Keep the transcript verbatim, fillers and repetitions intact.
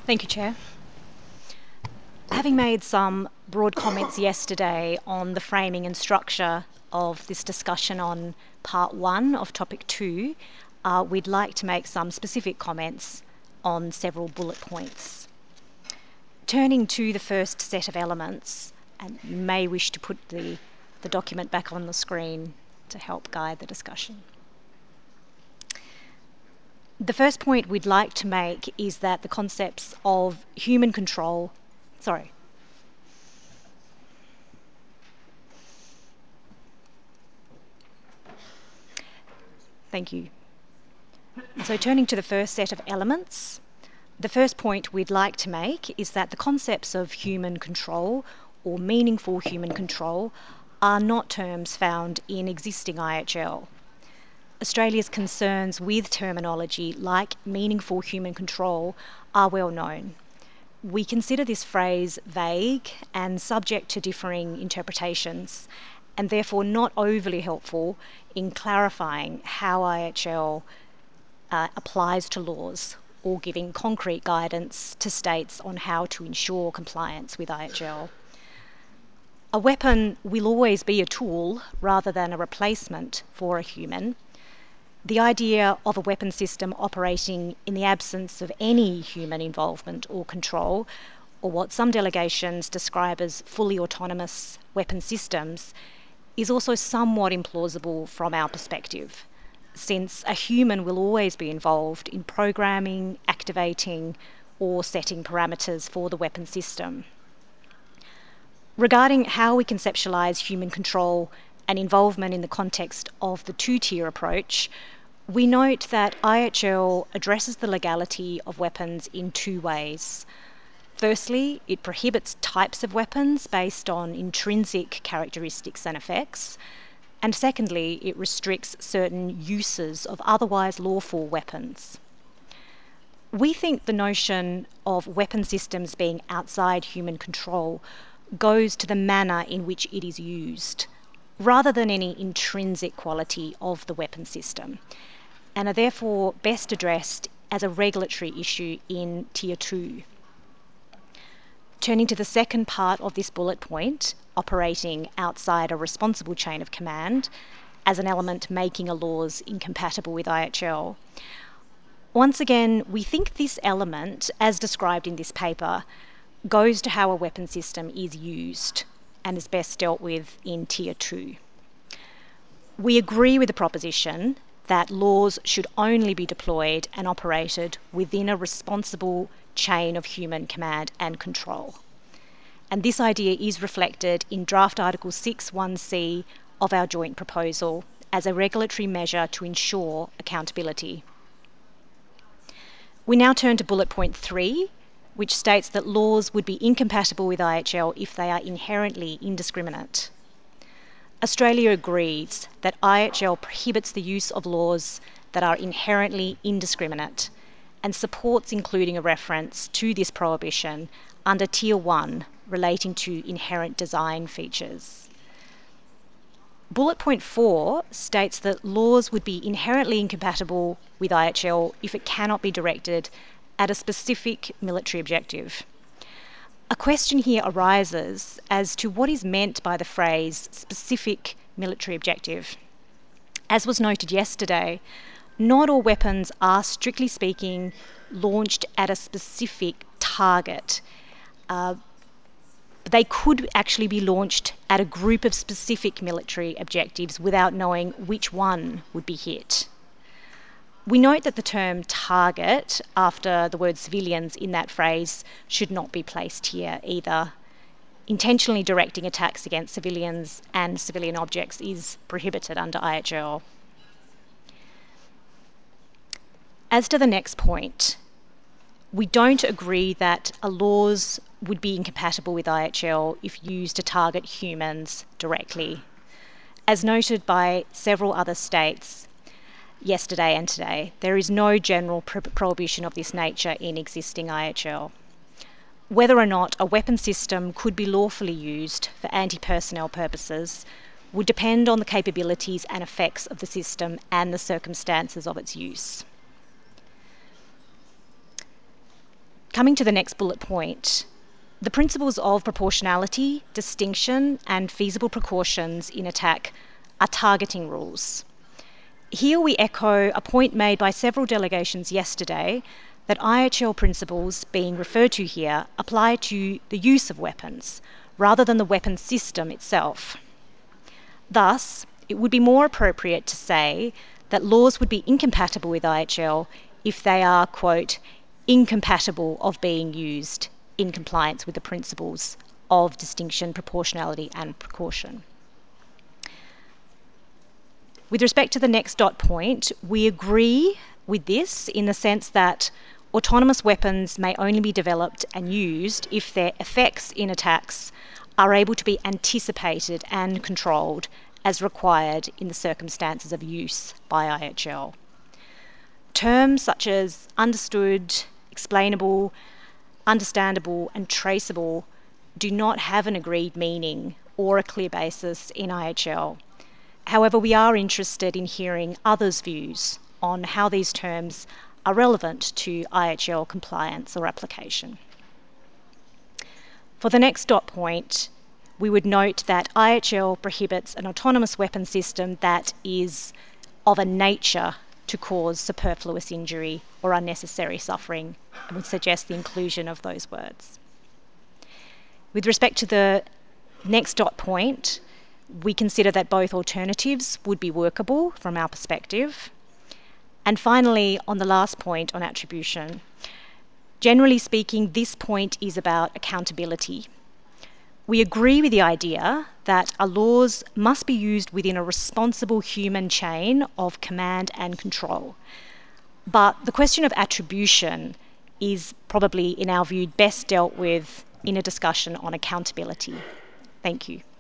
Thank you, Chair. Having made some broad comments yesterday on the framing and structure of this discussion on part one of topic two, uh, we'd like to make some specific comments on several bullet points. Turning to the first set of elements, and you may wish to put the, the document back on the screen to help guide the discussion. The first point we'd like to make is that the concepts of human control, sorry, thank you. So turning to the first set of elements, the first point we'd like to make is that the concepts of human control or meaningful human control are not terms found in existing I H L. Australia's concerns with terminology like meaningful human control are well known. We consider this phrase vague and subject to differing interpretations, and therefore not overly helpful in clarifying how I H L uh, applies to laws or giving concrete guidance to states on how to ensure compliance with I H L. A weapon will always be a tool rather than a replacement for a human. The idea of a weapon system operating in the absence of any human involvement or control, or what some delegations describe as fully autonomous weapon systems, is also somewhat implausible from our perspective, since a human will always be involved in programming, activating, or setting parameters for the weapon system. Regarding how we conceptualise human control and involvement in the context of the two-tier approach, we note that I H L addresses the legality of weapons in two ways. Firstly, it prohibits types of weapons based on intrinsic characteristics and effects. And secondly, it restricts certain uses of otherwise lawful weapons. We think the notion of weapon systems being outside human control goes to the manner in which it is used, rather than any intrinsic quality of the weapon system, and are therefore best addressed as a regulatory issue in Tier two. Turning to the second part of this bullet point, operating outside a responsible chain of command as an element making a laws incompatible with I H L. Once again, we think this element, as described in this paper, goes to how a weapon system is used and is best dealt with in Tier two. We agree with the proposition that laws should only be deployed and operated within a responsible chain of human command and control. And this idea is reflected in Draft Article six one C of our joint proposal as a regulatory measure to ensure accountability. We now turn to bullet point three, which states that laws would be incompatible with I H L if they are inherently indiscriminate. Australia agrees that I H L prohibits the use of laws that are inherently indiscriminate and supports including a reference to this prohibition under Tier one relating to inherent design features. Bullet point four states that laws would be inherently incompatible with I H L if it cannot be directed at a specific military objective. A question here arises as to what is meant by the phrase specific military objective. As was noted yesterday, not all weapons are, strictly speaking, launched at a specific target. Uh, they could actually be launched at a group of specific military objectives without knowing which one would be hit. We note that the term target after the word civilians in that phrase should not be placed here either. Intentionally directing attacks against civilians and civilian objects is prohibited under I H L. As to the next point, we don't agree that a laws would be incompatible with I H L if used to target humans directly. As noted by several other states yesterday and today, there is no general pro- prohibition of this nature in existing I H L. Whether or not a weapon system could be lawfully used for anti-personnel purposes would depend on the capabilities and effects of the system and the circumstances of its use. Coming to the next bullet point, the principles of proportionality, distinction, and feasible precautions in attack are targeting rules. Here we echo a point made by several delegations yesterday that I H L principles being referred to here apply to the use of weapons rather than the weapons system itself. Thus, it would be more appropriate to say that laws would be incompatible with I H L if they are, quote, incompatible of being used in compliance with the principles of distinction, proportionality, and precaution. With respect to the next dot point, we agree with this in the sense that autonomous weapons may only be developed and used if their effects in attacks are able to be anticipated and controlled as required in the circumstances of use by I H L. Terms such as understood, explainable, understandable, and traceable do not have an agreed meaning or a clear basis in I H L. However, we are interested in hearing others' views on how these terms are relevant to I H L compliance or application. For the next dot point, we would note that I H L prohibits an autonomous weapon system that is of a nature to cause superfluous injury or unnecessary suffering, and would suggest the inclusion of those words. With respect to the next dot point, we consider that both alternatives would be workable from our perspective. And finally, on the last point on attribution, generally speaking, this point is about accountability. We agree with the idea that our laws must be used within a responsible human chain of command and control. But the question of attribution is probably, in our view, best dealt with in a discussion on accountability. Thank you.